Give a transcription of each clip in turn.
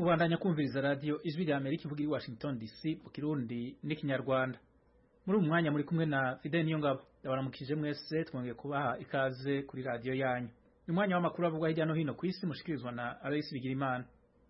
Mubandanya kumviriza radio Ijwi rya Amerika ivuga i Washington DC mu Kirundi n'ikinyarwanda. Muri uyu mwanya muri kumwe na Fidel Niyongabo. Ndabaramukije mwese twongeye kubaha ikaze kuri radio yanyu. Ni mwanya w'amakuru avugwa hirya no hino ku isi mushikirizwa na Aloysi Bigirimana.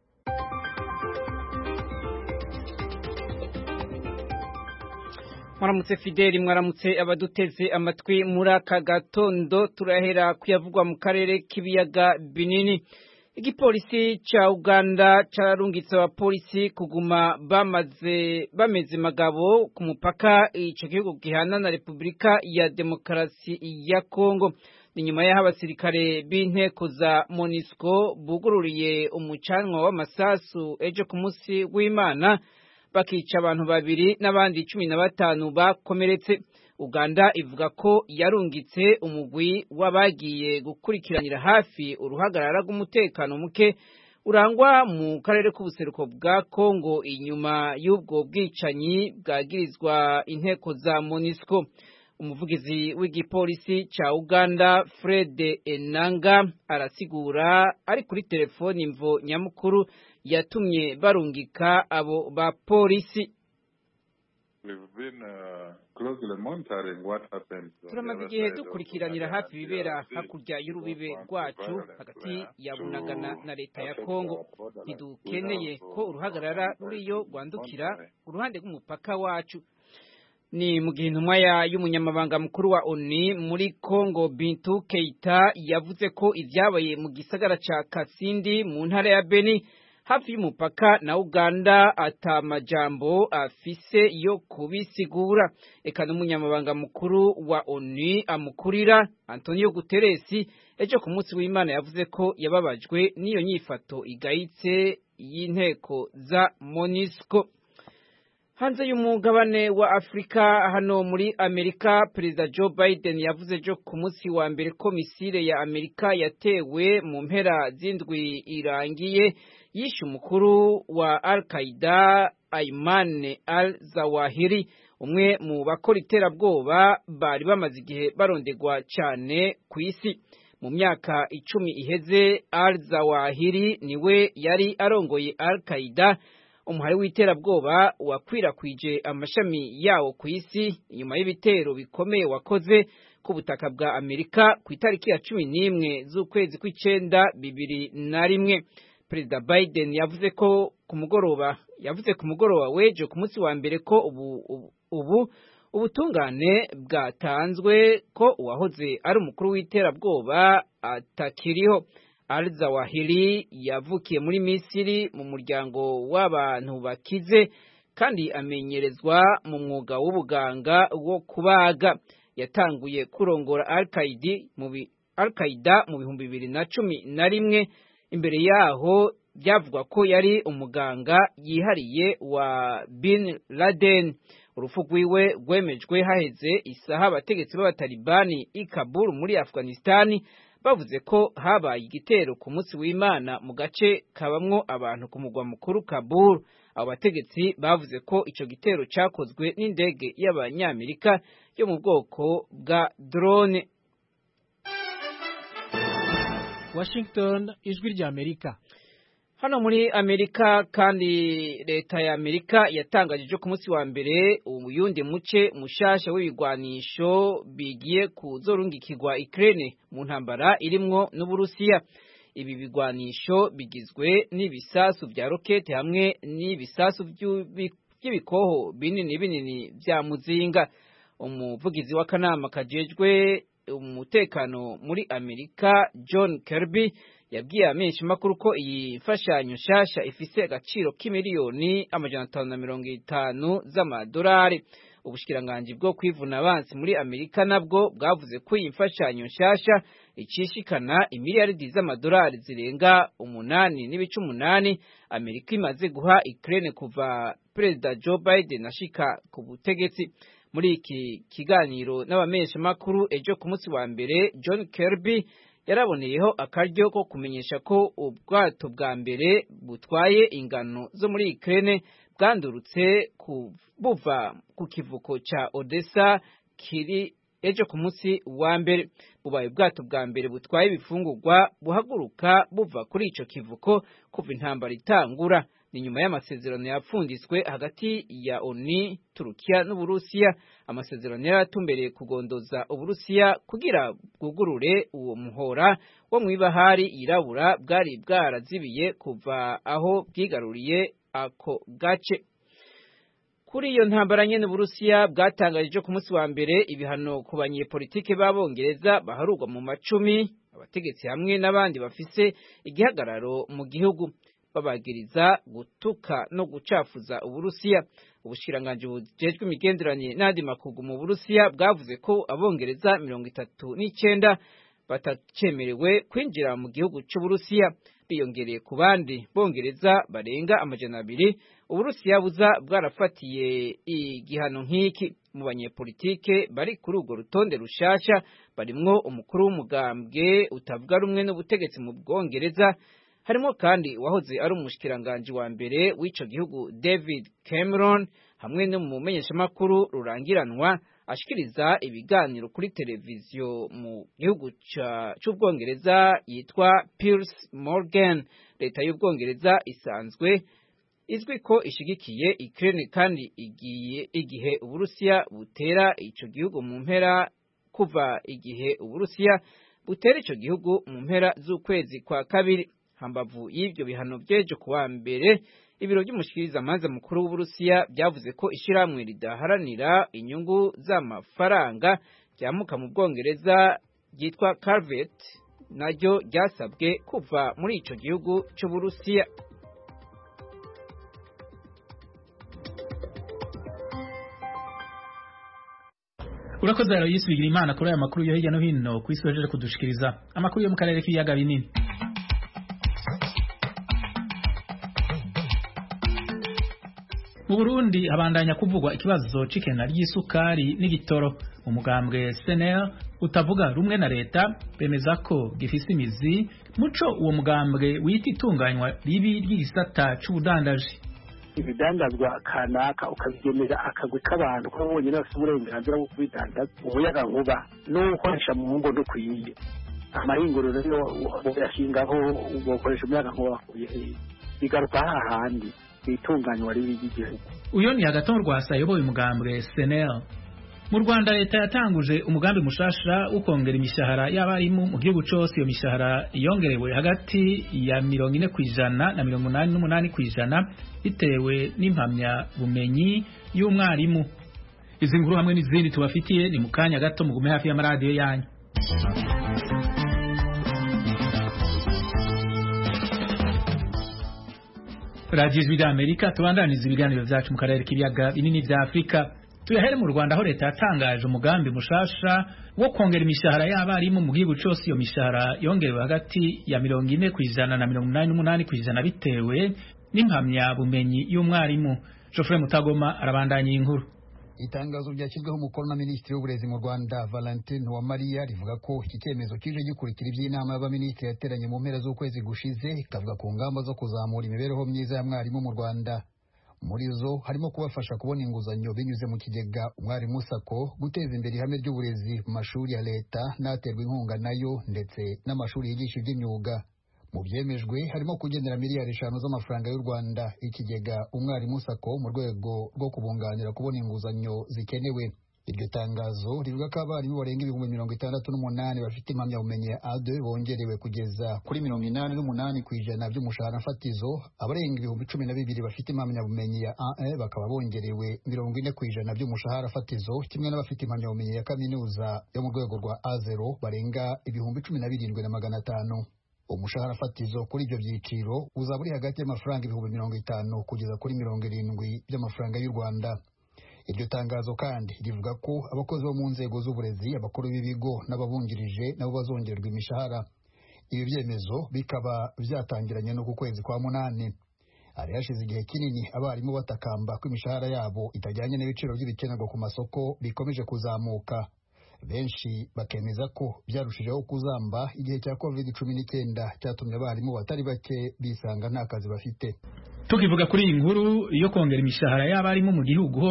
Mwaramutse Fideli, mwaramutse abaduteze amatwi muri aka gatondo. Turahera kuyavugwa mu karere k'ibiyaga binini. Igipolisi cha Uganda cararungitse abapolisi kuguma bameze magabo ku mupaka ico gihugu gihana na Republika ya Demokarasi ya Kongo. Ni nyuma y'aho abasirikare b'inteko za MONUSCO bugururiye umucanwa w'amasasu ejo ku munsi w'Imana bakica abantu babiri n'abandi 15 bakomeretse. Uganda ivuga ko yarungitse umugwi w'abagiye gukurikiranira hafi uruhagarara rw'umutekano muke urangwa mu karere k'ubuseruko bwa Kongo inyuma y'ubwo bwicanyi bwagirizwa inteko za MONUSCO. Umuvugizi w'igipolisi cha Uganda Fred Enanga arasigura ari kuri telefoni imvo nyamukuru yatumye barungika abo bapolisi. Turamaze igihe dukurikiranira hafi ibibera hakurya y'urubibe rwacu hagati ya Bunagana na leta ya Kongo. Ntidukeneye ko uruhagarara ruriyo rwandukira uruhande rw'umupaka wacu. Ni mu gihe intumwa y'umunyamabanga mukuru wa ONU muri Kongo Bintou Keita yavuze ko ivyabaye mu gisagara ca Kasindi mu ntara ya Beni hafi y'umupaka na Uganda atamajambo afise yo kubisigura. Eka n'umunyamabanga mukuru wa ONU amukurira Antonio Guterres ejo ku munsi w'Imana yavuze ko yababajwe n'iyo nyifato igayitse y'inteko za MONUSCO. Hanze y'umugabane wa Afrika hano muri Amerika, Perezida Joe Biden yavuze ejo ku munsi wa mbere ko misile ya Amerika yatewe mu mpera z'indwi irangiye yishe umukuru wa Al-Qaeda Ayman al-Zawahiri, umwe mu bakora iterabwoba bari bamaze igihe barondegwa cyane ku isi. Mu myaka 10 iheze al-Zawahiri niwe yari arongoye Al-Qaeda, umuhari w'iterabwoba wakwirakwije amashami yawo ku isi inyuma y'ibitero bikomeye wakoze ku butaka bwa Amerika ku itariki ya 11 z'ukwezi kw'icenda 2001. Perezida Biden yavuze ku mugoroba w'ejo ku munsi wa mbere ko ubutungane bwatanzwe ko uwahoze ari umukuru w'iterabwoba atakiriho. Al-Zawahiri yavukiye muri Misiri mu muryango w'abantu bakize kandi amenyerezwa mu mwuga w'ubuganga wo kubaga. Yatanguye kurongora Al-Qaeda mu 2011. Imbere yaho byavugwa ko yari umuganga yihariye wa Bin Laden. Urupfu rwiwe rwemejwe haheze isaha abategetsi b'abatalibani i Kabul muri Afghanistan bavuze ko habaye igitero ku munsi w'Imana mu gace kabamwo abantu ku mugwa mukuru Kabul. Abo bategetsi bavuze ko ico gitero cakozwe n'indege y'abanyamerika yo mu bwoko bwa drone. Washington, Ijwi rya Amerika. Hano muri Amerika kandi leta ya Amerika yatangaje ku munsi wa mbere uyundi muce mushasha w'ibigwanisho bigiye kuzorungikirwa Ukraine mu ntambara irimwo n'Uburusiya. Ibi bigwanisho bigizwe n'ibisasu vya rokete hamwe n'ibisasu by'ibikoho binini vya muzinga. Umuvugizi w'akanama kajejwe umutekano muri Amerika John Kirby yabwiye amenshi makuru ko iyi mfashanyo nshasha ifise agaciro k'imiliyoni 550 z'amadolari. Ubushikiranganje bwo kwivuna abansi muri Amerika nabwo bwavuze ko iyi mfashanyo nshasha icishikana imiliyaridi z'amadolari zirenga 8.8 Amerika imaze guha Ukraine kuva Perezida Joe Biden ashika ku butegetsi. Muri iki kiganiro n'abamenyesha makuru ejo ku munsi wa mbere, John Kirby yaraboneyeho akaryo ko kumenyesha ko ubwato bwa mbere butwaye ingano zo muri Ukraine bwandurutse buva ku kivuko ca Odessa kiri ejo ku munsi wa mbere. Bubaye ubwato bwa mbere butwaye ibifungurwa buhaguruka buva kuri ico kivuko kuva intambara itangura. Ni nyuma y'amasezerano yapfunditswe hagati ya ONU, Turukiya n'Uburusiya. Amasezerano yaratumbereye kugondoza Uburusiya kugira bwugurure uwo muhora wo mw'ibahari yirabura bwari bwarazibiye kuva aho bwigaruriye ako gace. Kuri iyo ntambara nyene Uburusiya bwatangaje ku munsi wa mbere ibihano ku banyepolitike b'Abongereza baharurwa mu macumi, abategetsi hamwe n'abandi bafise igihagararo mu gihugu, babagiriza gutuka no gucafuza Uburusiya. Ubushikiranganji bujejwe imigenderanire n'andi makungu mu Burusiya bwavuze ko Abongereza 39 batacemerewe kwinjira mu gihugu c'Uburusiya, biyongereye ku bandi Bongereza barenga 200 Uburusiya buza bwarafatiye igihano nk'iki. Mu banyepolitike bari kuri urwo rutonde rushasha barimwo umukuru w'umugambwe utavuga rumwe n'ubutegetsi mu Bwongereza, harimo kandi wahoze ari umushikiranganji wa mbere w'ico gihugu David Cameron, hamwe n'umumenyeshamakuru rurangiranwa ashikiriza ibiganiro kuri televiziyo mu gihugu c'Ubwongereza yitwa Piers Morgan. Leta y'Ubwongereza isanzwe izwi ko ishigikiye Ukraine kandi igihe Uburusiya butera ico gihugu mu mpera kuva igihe Uburusiya butera ico gihugu mu mpera z'ukwezi kwa kabiri. Hambavu y'ivyo bihano vyejo kuwa mbere, ibiro by'umushikirizamanza mukuru w'Uburusiya byavuze ko ishiramwe ridaharanira inyungu z'amafaranga ryamuka mu Bwongereza ryitwa Carvet naryo ryasabwe kuva muri ico gihugu c'Uburusiya. Urakoze rero yisubigira Imana kuri aya makuru yo hirya no hino ku isi wejeje kudushikiriza amakuru yo mu karere k'ibiyaga binini. Mu Burundi habandanya kuvugwa ikibazo c'ikena ry'isukari n'igitoro. Umugambwe SNL utavuga rumwe na leta bemeza ko gifise imizi muco uwo mugambwe wita itunganywa ribi ry'igisata c'ubudandaji. Ibidandazwa kanaka ukabigemera akagwe k'abantu ko bonyine bafite uburenganzira bwo kubidandaza umuyaga nkuba n'ukoresha mu ngo no kwiye amahinguriro rero yashingaho ugokoresha umuyaga nkuba bakuye bigaruka hahandi itunganywa ribi ry'igihugu. Uyo ni Agathon Rwasa yoboye umugambwe SNL. Mu Rwanda leta yatanguje umugambi mushasha ukongera imishahara y'abarimu mu gihugu cyose. Iyo mishahara yongerewe hagati ya 40% na 88% bitewe n'impamya bumenyi y'umwarimu. Izi nkuru hamwe n'izindi tubafitiye ni mukanya gato, mugume hafi y'amaradiyo yanyu. Radio Ijwi Amerika tubandaniza ibiganiro vyacu mu karere k'ibiyaga binini vya Afrika. Tuyahere mu Rwanda aho leta yatangaje umugambi mushasha wo kongera imishahara y'abarimu mu gihugu cyose. Iyo mishahara yongerewe hagati ya 40% na 88% bitewe n'impamya bumenyi y'umwarimu. Geoffrey Mutagoma arabandanya inkuru. Itangazo ryashyizweho umukono na Minisitiri w'Uburezi mu Rwanda Valentin Uwamariya rivuga ko iki cyemezo kije gikurikira iby'inama y'abaminisitiri yateranye mu mpera z'ukwezi gushize ikavuga ku ngamba zo kuzamura imibereho myiza ya mwarimu mu Rwanda. Muri zo harimo kubafasha kubona inguzanyo binyuze mu kigega Umwarimu Sako, guteza imbere ihame ry'uburezi mu mashuri ya leta n'aterwa inkunga nayo ndetse n'amashuri yigisha iby'imyuga. Mu byemejwe harimo kugenera miliyari 5 z'amafaranga y'u Rwanda ikigega Umwarimu Sako mu rwego rwo kubunganira kubona inguzanyo zikenewe. Iryo tangazo rivuga ko abarimu barenga 68,000 bafite impamyabumenyi ya A2 bongerewe kugeza kuri 88% by'umushahara fatizo, abarenga 12,000 bafite impamyabumenyi ya A1 bakaba bongerewe 40% by'umushahara fatizo, kimwe n'abafite impamyabumenyi ya kaminuza yo mu rwego rwa A0 barenga 17,500. Umushahara fatizo kuri ibyo byiciro uzaba uri hagati y'amafaranga 50,000 kugeza kuri 70 by'amafaranga y'u Rwanda. Iryo tangazo kandi rivuga ko abakozi bo mu nzego z'uburezi, abakuru b'ibigo n'ababungirije nabo bazongerwa imishahara. Ibi byemezo bikaba byatangiranye no ku kwezi kwa 8. Ari hashize igihe kinini abarimu batakamba ko imishahara yabo itajyanye n'ibiciro by'ibikenerwa ku masoko bikomeje kuzamuka. Benshi bakemeza ko byarushijeho kuzamba igihe cya COVID-19 cyatumye abarimu batari bake bisanga nta kazi bafite. Tukivuga kuri iyi nkuru yo kongera imishahara y'abarimu mu gihugu hose,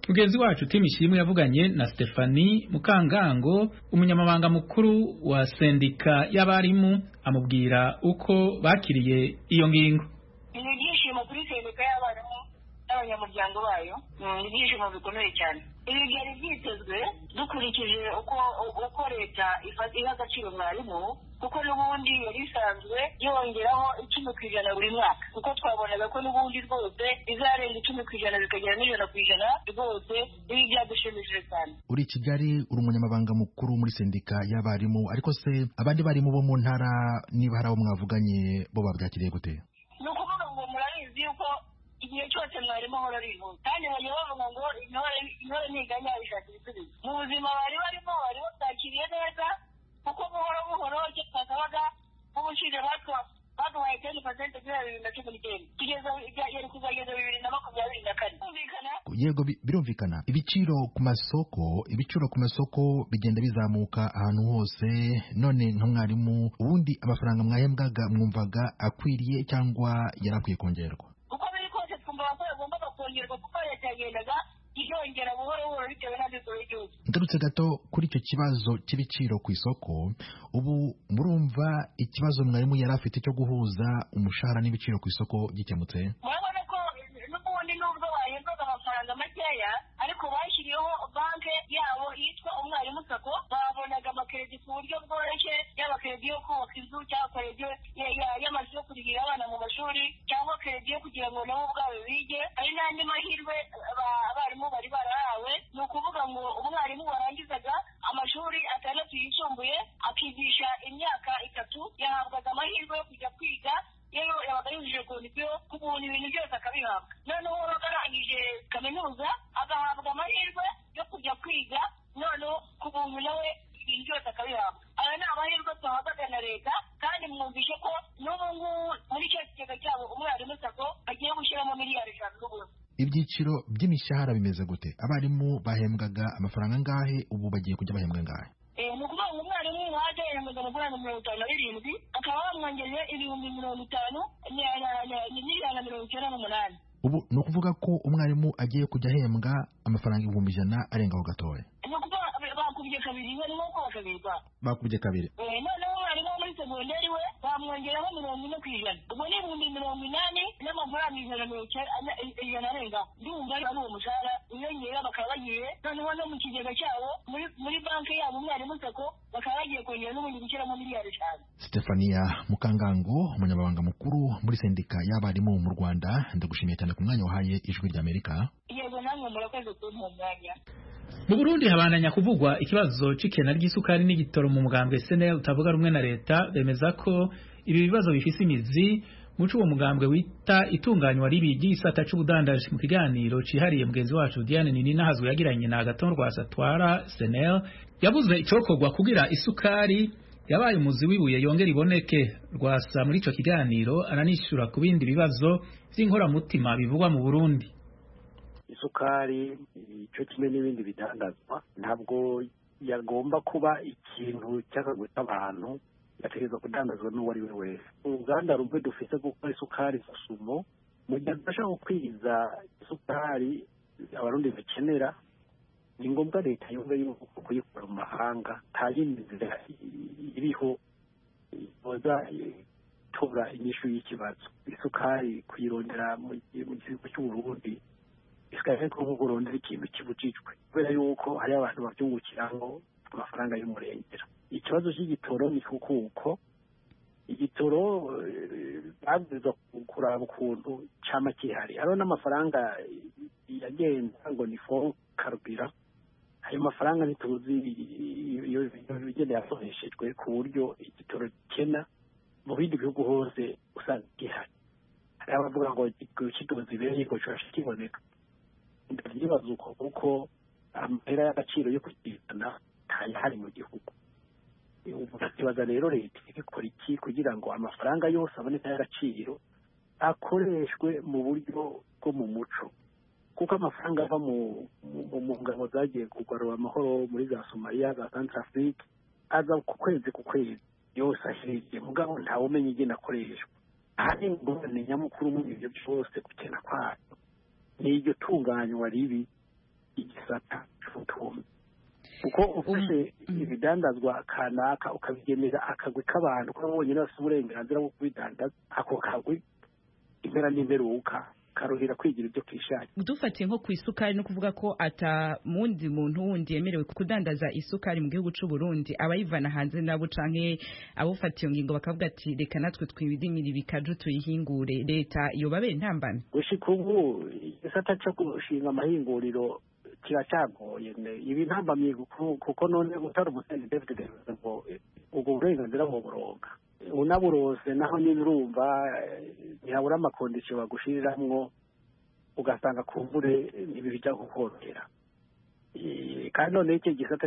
mugenzi wacu Tim Ishimwe yavuganye na Stephanie Mukangango umunyamabanga mukuru wa sendika y'abarimu amubwira uko bakiriye iyo ngingo. Ni byishimo kuri sendika y'abarimu n'abanyamuryango bayo, ni byishimo bikomeye cyane. Ibi byari byitezwe dukurikije uko leta iha agaciro mwarimu, kuko n'ubundi yari isanzwe yongeraho 10% buri mwaka, kuko twabonaga ko n'ubundi rwose izarenga 10% bikagera n'100% rwose. Ibi byadushimishije cyane. Uri Kigali uri umunyamabanga mukuru muri sendika y'abarimu, ariko se abandi barimu bo mu ntara niba hari abo mwavuganye bo babyakiriye gute? Ni ukuvuga ngo murabizi yuko igihe cyose mwarimu ahora ari impunzi, kandi bajya bavuga ngo intore ntiganya ishaka ibisubizo. Mu buzima bari barimo batakiriye neza, kuko buhoro icyo twasabaga nk'ubushize baduhaye 10% guhera 2019 yari kuzageza 2024. Yego birumvikana. Ibiciro ku masoko bigenda bizamuka ahantu hose. None nk'umwarimu ubundi amafaranga mwahembwaga mwumvaga akwiriye cyangwa yarakwiye kongerwa? Uko biri kose twumva ko yagomba kongerwa, kuko leta yagendaga yongera buhoro bitewe n'abikorera igihugu. Ngarutse gato kuri icyo kibazo cy'ibiciro ku isoko, ubu murumva ikibazo mwarimu yari afite cyo guhuza umushahara n'ibiciro ku isoko gikemutse? Murabona ko n'ubundi nubwo bahembwaga amafaranga makeya, ariko bashyiriyeho banke yabo yitwa umwarimu sako, babonaga amakredi ku buryo bworoshye, yaba kredi yo kubaka inzu cyangwa kredi y'amazu yo kurihira abana mu mashuri, cyangwa kredi yo kugira ngo nabo ubwabo bige. Hari n'andi mahirwe abarimu bari barahawe, ni ukuvuga ngo umwarimu warangizaga amashuri 6 yisumbuye akigisha imyaka 3 yahabwaga amahirwe yo kujya kwiga. Yero yabaga yujuje kondisiyo ku buntu ibintu byose akabihabwa. Noneho arangije kaminuza agahabwa amahirwe yo kujya kwiga, noneho ku buntu nawe ibintu byose akabihabwa. Aya ni amahirwe twahabwaga na leta, kandi mwumvishe ko n'ubu ngubu muri icyo kigega cyabo umwarimu sako agiye gushyiramo miliyari 5 n'ubundi. Ibyiciro by'imishahara bimeze gute? Abarimu bahembwaga amafaranga angahe, ubu bagiye kujya bahembwa angahe? Ni ukuvuga ngo umwarimu wajya yahembwaga amafaranga 57, akaba bamwongeje 50,000 n'ijana. Ubu ni ukuvuga ko umwarimu agiye kujya ahembwa amafaranga 100,000 arengaho gatoya. Ni ukuvuga bakubye kabiri, nuko bakabirwa. Bakubye kabiri. Noneho umwarimu wo muri segonderi we bamwongeraho 40%. Ubwo ni 80,000 n'amafaranga 190 arenga. Ndumva ari uwo mushahara uyongera bakaba bagiye, noneho no mu kigega cyabo muri banki yabo umwarimu sako bakaba bagiye kongera n'ubundi gushyiramo miliyari 5. Stephanie Mukangango umunyamabanga mukuru muri sendika y'abarimu mu Rwanda, ndagushimiye cyane ku mwanya wahaye Ijwi ry'Amerika. Yego namwe murakoze kumpa umwanya. Mu Burundi habandanya kuvugwa ikibazo c'ikena ry'isukari n'igitoro mu mugambwe SNL utavuga rumwe na leta, bemeza ko ibi bibazo bifise imizi muco uwo mugambwe wita itunganywa ribi ry'isata c'ubudandaji. Mu kiganiro cihariye mugenzi wacu Diane Nini hazwe yagiranye na Agathon Rwasatwara SNL, yavuze icokorwa kugira isukari yabaye umuzi wibuye yongera iboneke. Rwasa muri ico kiganiro aranishura ku bindi bibazo vy'inkoramutima bivugwa mu Burundi. Isukari cyo kimwe n'ibindi bidandazwa ntabwo yagomba kuba ikintu cy'akagwita abantu, yategerezwa kudandazwa n'uwo ari we wese. Uruganda rumwe dufise gukora isukari Susumo, mu gihe adashaka gukwiza isukari abarundi bakenera, ni ngombwa leta yumve yuko kuyikora mu mahanga nta yindi nzira iriho boza tora inyishu y'ikibazo. Isukari kuyirondera mu gihugu cy'Uburundi isikaye ko kurondera ikintu kibujijwe, kubera yuko hari abantu babyungukiraho amafaranga y'umurengera. Ikibazo cy'igitoro ni kuko igitoro babwirizwa kuraba ukuntu cyama kihari. Hariho n'amafaranga yagenda ngo ni fo karubira, ayo mafaranga ntituzi iyo bigenda yakoreshejwe ku buryo igitoro gikena mu bindi bihugu hose usanga gihari. Hari abavuga ngo kidozi bene ko cyasha kiboneka. Ndabibaza uko kuko amahera y'agaciro yo kugirana ntayahari mu gihugu. Ukibaza rero leta ikora iki kugira ngo amafaranga yose aboneka y'agaciro akoreshwe mu buryo bwo mu muco, kuko amafaranga ava mu ngabo zagiye kugarura amahoro muri za Somalia, za Centrafrique, aza ku kwezi yose ahiriye, mugabo ntawe umenya igena akoreshwa. Ahari ingorane nyamukuru muri ibyo byose gukena kwayo ni iryo tunganywa ribi igisata cy'ubutunzi kuko ufashe ibidandazwa kanaka ukabigenera akagwi k'abantu ko bonyine bafite uburenganzira bwo kubidandaza ako kagwi impera n'imperuka karuhira kwigira ibyo kishaka. Dufatiye nko ku isukari no kuvuga ko ata mundi muntu wundi yemerewe kudandaza isukari mu gihugu cy'u Burundi abayivana hanze nabo canke abufatiye ngingo bakavuga ati reka natwe twibidimira bikaju tuyihingure leta yobabe ntambane. Gushika ubu isata cyo gushinga amahinguriro kiracyagoye ibi ntambamye kuko none utari umusenyi David ngo ubwo burenganzira mu buronga unaburose naho nyine urumva ntihabura amakondisiyo bagushiriramwo ugasanga kumbure ntibijya gukorohera kandi none iki gisata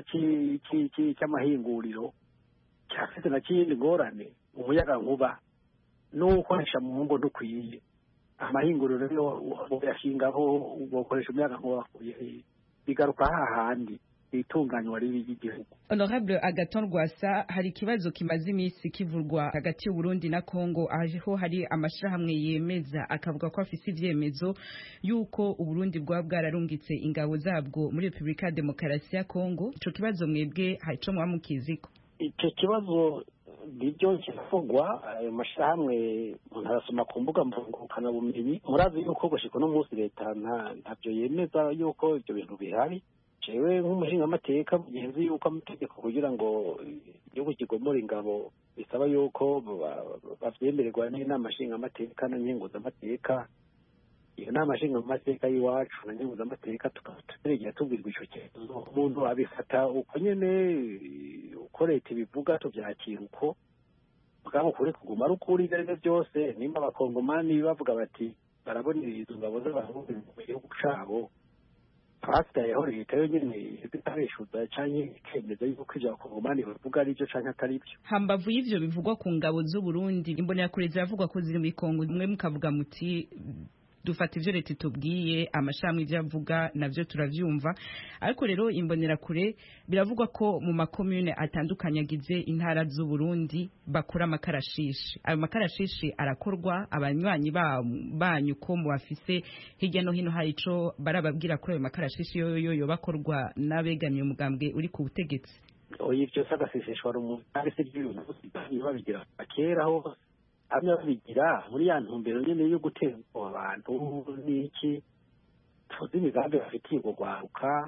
cy'amahinguriro cyafite na kindi ngorane umuyaga nkuba n'ukoresha mu ngo dukwiye amahinguriro rero yashingaho ukoresha umuyaga nkuba bigaruka hahandi itunganywa ry'igihugu. Honorable Agathon Rwasa, hari ikibazo kimaze iminsi kivurwa hagati y'u Burundi na Kongo aho hari amashirahamwe yemeza akavuga ko afise ivyemezo yuko u Burundi bwa bwararungitse ingabo zabwo muri Republika ya Demokarasi ya Kongo. Ico kibazo mwebwe haico mwamukiziko? Ico kibazo nibyo kivugwa ayo mashirahamwe umuntu arasoma ku mbuga ngurukana bumenyi murazi yuko gushika no munsi leta ntavyo yemeza yuko ibyo bintu bihari. Jewe nk'umushinga amateka mugenzi yuko amategeko kugira ngo igihugu kigomora ingabo bisaba yuko bavyemererwa n'inama nshinga amateka na nyenguza amateka. Iyo nama nshinga amateka y'iwacu na nyenguza amateka tukategera tubwirwa ico kintu umuntu abifata uko nyene uko leta ibivuga tuvyakira uko mugabo kuri kuguma ari ukuri ibyo byose nimba abakongomani bavuga bati barabonera izo ngabo z'abarundi mu gihugu cabo hasigayeho leta yo nyine itareshuza canke ikemeza yuko ivyo abakongomani bavuga ari byo canke atari byo. Hambavu y'ivyo bivugwa ku ngabo z'u Burundi imbonerakure ziravugwa ko ziri muri Kongo mwe mukavuga muti dufata ivyo leta itubwiye amashami ivyo avuga navyo turavyumva ariko rero imbonerakure biravugwa ko mu makomune atandukanye agize intara z'u Burundi bakora amakarashishi. Ayo makarashishi arakorwa abanywanyi banyu ko mu bafise hirya no hino hari ico barababwira ko ayo makarashishi yo bakorwa n'abegamiye umugambwe uri ku butegetsi. Ivyo sagaseseshwa rumuntu ari se by'ibintu babigira akeraho amwe babigira muri ya ntumbero nyene yo gutera abantu n'iki tuzi imigambi bafitiye kugwaruka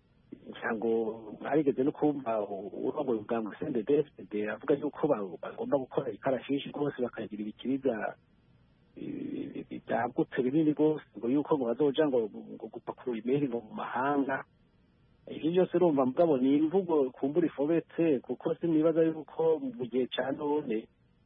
cyangwa arigeze no kumva urongoye ubwambwe CNDD-FDD avuga yuko bagomba gukora ikarashishi rwose bakagira ibikiriza byagutse binini rwose ngo yuko ngo bazoja ngo gupakura imeri ngo mu mahanga. Ivyo byose urumva mugabo ni imvugo kumbura ifobetse kuko sinibaza yuko mu gihe ca none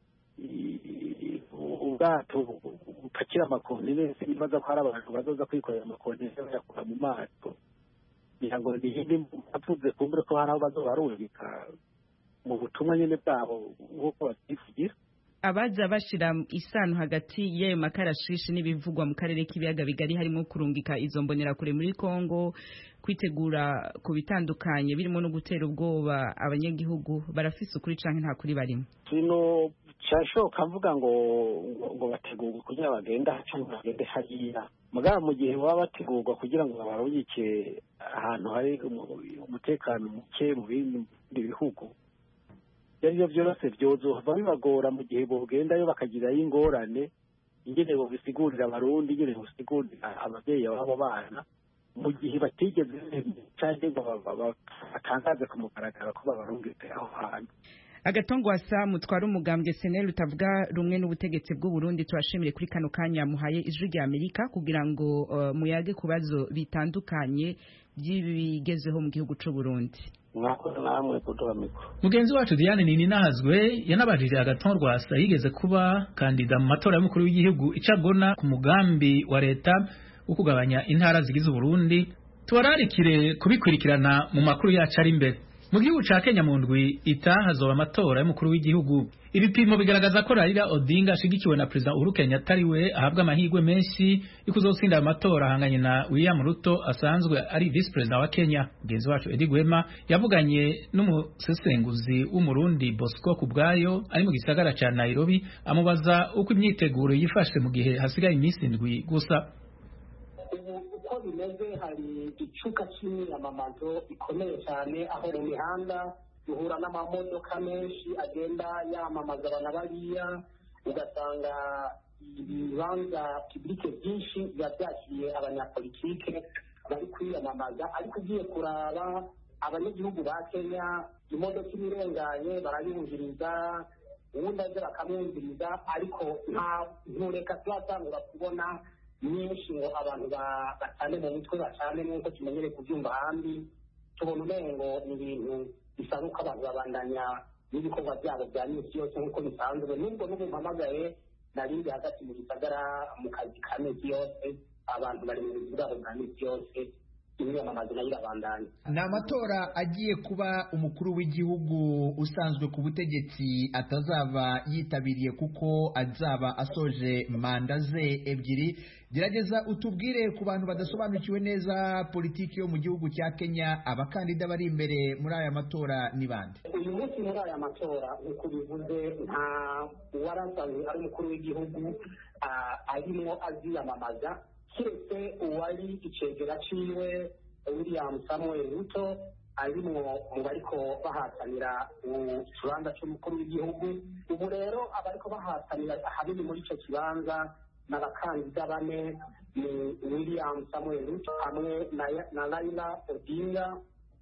ubwato bupakira amakontineri nibaza ko hari abantu bazoza kwikorera amakontineri bayakura mu mato kugira ngo nihindi avuze kumbure ko hari aho bazobarungika mu butumwa nyene bwabo nk'uko babyivugira. Abaza bashira isano hagati y'ayo makarashishi n'ibivugwa mu karere k'ibiyaga bigari harimo kurungika izo mbonerakure muri Kongo kwitegura ku bitandukanye birimo no gutera ubwoba abanyagihugu barafise ukuri canke nta kuri barimo. Sino cyashoka mvuga ngo bategurwa kugira bagenda cyangwa bagende hariya mugabo mu gihe baba bategurwa kugira ngo babarungike ahantu hari umutekano muke mu bindi bihugu ibyo byose byozohava bibagora mu gihe bogendayo bakagirayo ingorane ingene bobisigurira abarundi ingene bobisigurira ababyeyi b'abo bana mu gihe batigeze cyangwa ngo batangaze ku mugaragaro ko babarungitse aho hantu. Agathon Rwasa mutwara umugambwe SNL utavuga rumwe n'ubutegetsi bw'u Burundi turashimire kuri kano kanya muhaye ijwi rya Amerika kugira ngo muyage kubazo bitandukanye by'ibigezeho mu gihugu cy'u Burundi. Mugenzi wacu Diane Nininahazwe yanabajije Agathon Rwasa yigeze kuba kandida mu matora y'umukuru w'igihugu icagona ku mugambi wa leta wo kugabanya intara zigize Burundi. Tubararikire kubikurikirana mu makuru yacu ari imbere. Mu gihugu ca Kenya mu ndwi hazoba amatora y'umukuru w'igihugu. Ibipimo bigaragaza ko Raila Odinga ashigikiwe na President Uhuru Kenyatta ariwe ahabwa amahirwe menshi yo kuzotsinda amatora ahanganye na William Ruto asanzwe ari Vice President wa Kenya. Mugenzi wacu Eddie Gwema yavuganye n'umusesenguzi w'umurundi Bosco Kubwayo ari mu gisagara ca Nairobi amubaza uko imyiteguro yifashe mu gihe hasigaye iminsi indwi gusa. Uko bimeze hari icuka cy'imyamamazo ikomeye cyane aho mu mihanda duhura n'amamodoka menshi agenda yamamaza abantu bariya ugasanga ibibanza publike byinshi biba byakiriye abanyapolitike bari kwiyamamaza ariko ugiye kuraba abanyagihugu ba Kenya imodoka ibirenganye barayumviriza ubundi aje bakamwumviriza ariko ntureka turatangura kubona nyinshi ngo abantu batane mu mitwe bacane nk'uko tumenyereye kubyumva ahandi tubona umengo ni ibintu bisa n'uko abantu babandanya n'ibikorwa byabo bya minsi yose nk'uko bisanzwe nubwo mpamagaye narindi hagati mu gisagara mu kazi ka minsi yose abantu bari mu buzima bwabo bwa minsi yose imyamamazo nayo irabandanya. Ni amatora agiye kuba umukuru w'igihugu usanzwe ku butegetsi atazaba yitabiriye kuko azaba asoje manda ze ebyiri. Gerageza utubwire ku bantu badasobanukiwe neza politiki yo mu gihugu cya Kenya abakandida bari imbere muri aya matora ni bande? Uyu munsi muri aya matora nk'uko bivuze nta uwarasanzwe ari umukuru w'igihugu arimo aziyamamaza kiretse uwari icegera ciwe William Samuel Ruto arimwo mu bariko bahatanira ikibanza cy'umukuru w'igihugu. Ubu rero abariko bahatanira ahanini muri ico kibanza n'abakandida bane ni William Samuel Ruto hamwe na Raila Odinga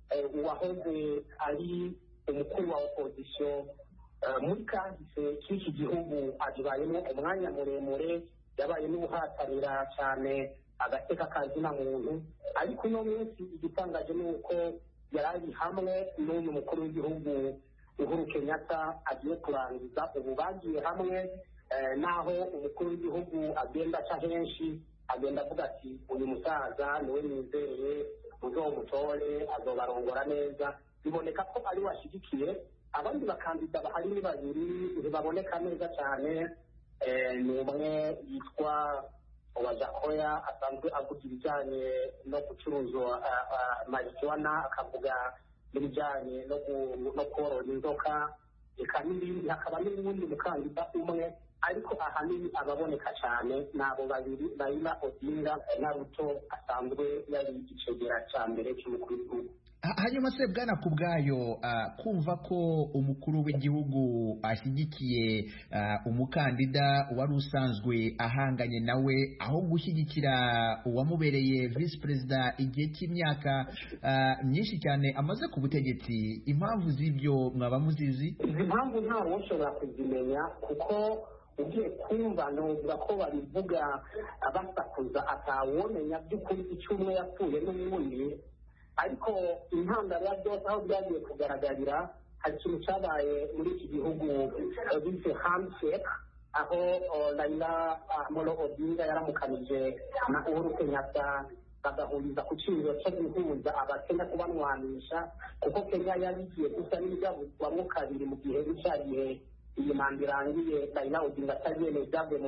uwahoze ari umukuru wa opposition muri kahise k'iki gihugu agibayemo umwanya muremure yabaye n'uhatanira cyane agateka kazina muntu ariko uno munsi igitangaje ni uko yari hamwe n'uyu mukuru w'igihugu Uhuru Kenyatta agiye kurangiza ubu bagiye hamwe naho umukuru w'igihugu agenda aca henshi agenda avuga ati uyu musaza niwe nizeye muzomutore azobarongora neza biboneka ko ari washyigikiye abandi bakandida bahari ni babiri ntibaboneka neza cyane ni umwe yitwa Wajakoya asanzwe avuga ibijyanye no gucuruza marijuana akavuga ibijyanye no korora inzoka eka n'ibindi hakaba n'ubundi mukandida umwe ariko ahanini ababoneka cyane ni abo babiri Raila Odinga na Ruto asanzwe yari igicegera cya mbere cy'umukuru w'igihugu. Hanyuma se bwana ku bwayo kumva ko umukuru w'igihugu ashyigikiye umukandida wari usanzwe ahanganye nawe aho gushyigikira uwamubereye visi perezida igihe cy'imyaka myinshi cyane amaze ku butegetsi, impamvu z'ibyo mwaba muzizi? Izi mpamvu ntawe ushobora kuzimenya kuko ugiye kumva nuvuga ko babivuga basakuza atawomenya by'ukuri icyo umwe yapfuye n'ubundi ariko intandaro ya byose aho byagiye kugaragarira hari ikintu cyabaye muri iki gihugu bise handshake aho Raila Amolo Odinga yaramukanije na Uhuru Kenyatta bagahuriza ku cyiciro cyo guhuza abakenya kubanwanisha kuko Kenya yari igiye gusa n'ibyavugwamo kabiri mu gihe cyagiye iyi manda irangiye Raila Odinga atagiyene byavuye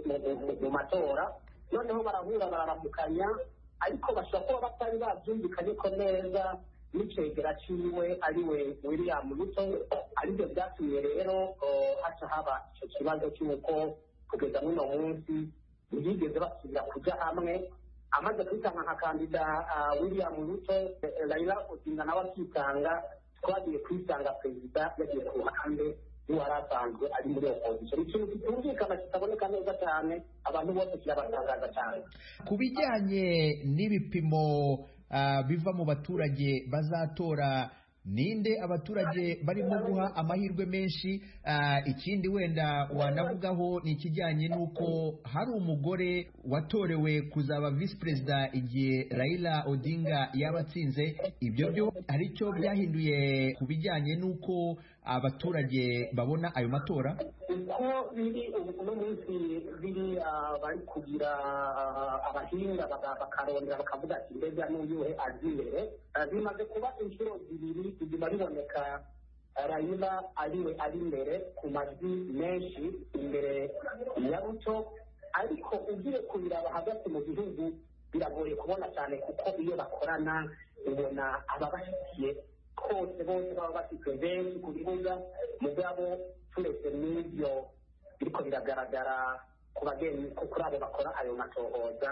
mu matora noneho barahura bararamukanya ariko bashobora kuba batari babyumvikanye ko neza n'icegera ciwe ariwe William Ruto aribyo byatumye rero haca haba icyo kibazo cy'uko kugeza n'uno munsi ntibigeze basubira kuja hamwe amaze kwitanga nka kandida William Ruto Raila Odinga nawe akitanga twagiye kwisanga perezida yagiye ku ruhande warasanzwe ari muri opposition ikintu kitumvikana kitaboneka neza cyane abantu bose kirabatangaza cyane. Ku bijyanye n'ibipimo biva mu baturage bazatora ninde abaturage barimo guha amahirwe menshi? Ikindi wenda wanavugaho ni ikijyanye n'uko hari umugore watorewe kuzaba visi perezida igihe Raila Odinga yaba atsinze. Ibyo byo hari icyo byahinduye ku bijyanye n'uko abaturage babona ayo matora? Uko biri uno munsi biri bari kugira abahinga bakarondera bakavuga ati mbega n'uyuhe azimbere bimaze kuba inshuro zibiri biguma biboneka Raila ariwe ari imbere ku majwi menshi imbere ya Ruto ariko ugiye kubiraba hagati mu gihugu biragoye kubona cyane kuko iyo bakorana ubona ababashyigikiye kose bose baba bafite benshi ku bibuga mugabo turetse n'ibyo biriko biragaragara ku bageni kuri abo bakora ayo matohoza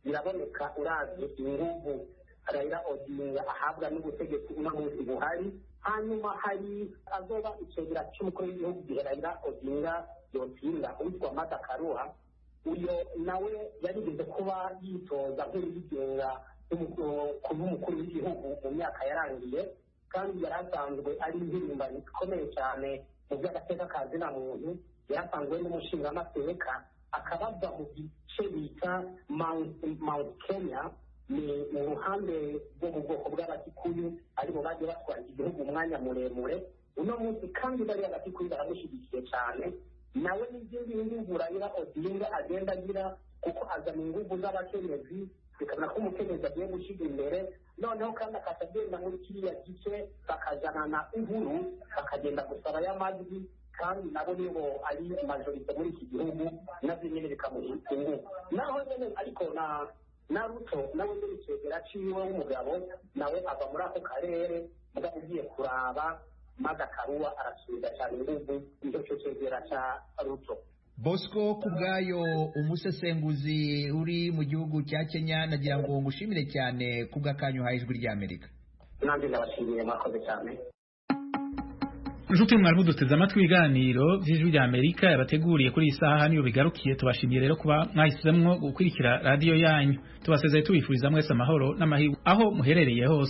biraboneka uravye inguvu Raila Odinga ahabwa n'ubutegetsi uno munsi buhari. Hanyuma hari azoba icegera cy'umukuru w'igihugu gihe Raila Odinga yotsinda witwa Martha Karua. Uyo nawe yarigeze kuba yitoza nk'uwigenga kuba umukuru w'igihugu mu myaka yarangiye, kandi yarasanzwe ari impirimbanyi ikomeye cyane mu by'agateka ka zina muntu. Yarasanzwe n'umushingamateka, akababwa mu gice bita Mount Kenya, ni mu ruhande rwo mu bwoko bw'Abakikuyu, aribo bagiye batwara igihugu umwanya muremure. Uno munsi kandi bariya Abakikuyu baramushyigikiye cyane. Nawe n'izindi nguvu Raila Odinga agenda agira, kuko azana inguvu z'abakenyezi, bikabona ko umukenyezi agiye gushyirwa imbere. Noneho kandi akagenda muri kiriya gice bakazanana inkuru, bakagenda gusaba y'amajwi, kandi nabo nibo ari majorite muri iki gihugu, navyo nyene bikamuha inguvu. Naho nyene ariko na Ruto nawe muri cegera ciwe w'umugabo, nawe ava muri ako karere, mugabo ugiye kuraba Martha Karua arasubiza cyane inguvu ico cegera ca Ruto. Bosco kubwayo, umusesenguzi uri mu gihugu cya Kenya, nagira ngo ngushimire cyane kubw'akanyu ha Ijwi ry'Amerika. Nanjye ndabashimiye, mwakoze cyane. Nshuti mwari muduteze amatwi ibiganiro vy'Ijwi ry'Amerika yabateguriye kuri iyi saha, niyo bigarukiye. Tubashimiye rero kuba mwahisemo gukurikira radio yanyu. Tubasezeye tubifuriza mwese amahoro n'amahirwe aho muherereye hose.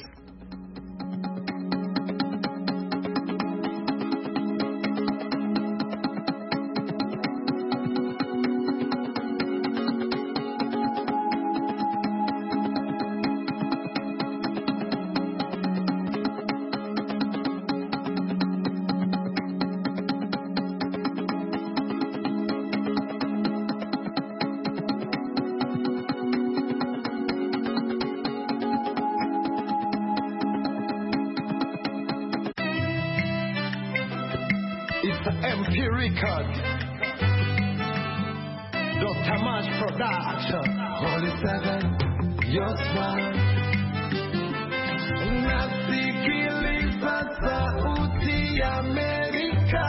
Record, Dr. Mash Production, Holy Seven, your smile. Nasikiliza sauti ya Amerika,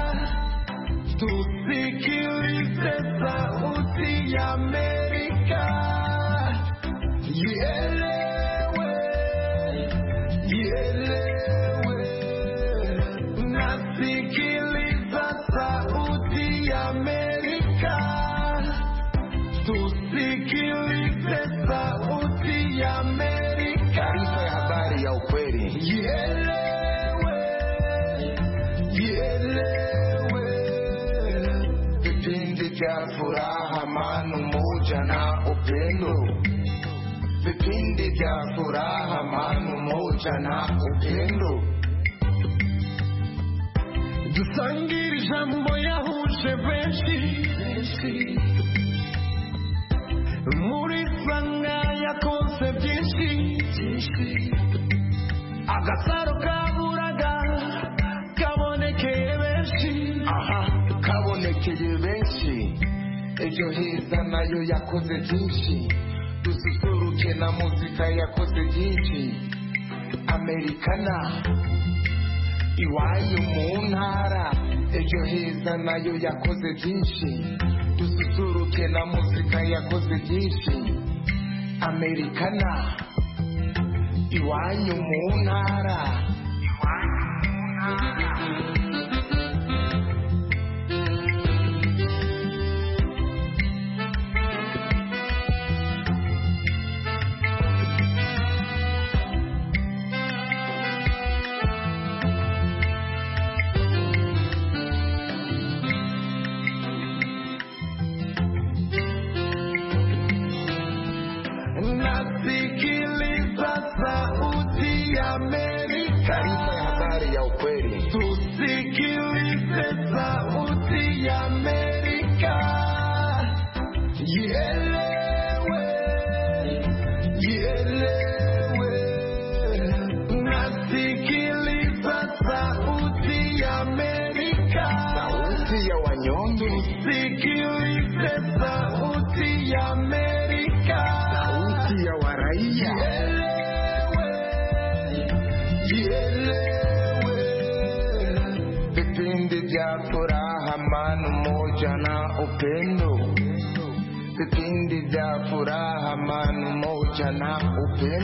tusikilize sauti ya Amerika, ielewe, ielewe, nasikiliza sauti ya Amerika, tusikilize sauti ya Amerika. Taarifa ya habari ya ukweli. Ielewe, ielewe. Vipindi vya furaha, amani, umoja na upendo. Vipindi vya furaha, amani, umoja na upendo. Dusangire ijambo yahuje benshi, muri sanga yakoze byinshi, agasaro kaburaga kabonekeye benshi, kabonekeye benshi. Ejo heza nayo yakoze byinshi, dususuruke na muzika yakoze byinshi. Amerikana iwayo mu ntara, ejo heza nayo yakoze byinshi, dususuruke na muzika yakoze byinshi. Amerikana iwayo mu ntara, iwayo mu ntara. Nasikiliza sauti ya Amerika. Taarifa ya habari ya ukweli. Tusikilize sauti ya Amerika. Ielewe, ielewe. Nasikiliza sauti ya Amerika. Sauti ya wanyonge. Tusikilize sauti ya Amerika. Sauti ya waraia. Ielewe, vipindi vya furaha, amani, umoja na upendo. vipindi vya furaha, amani, umoja na upendo.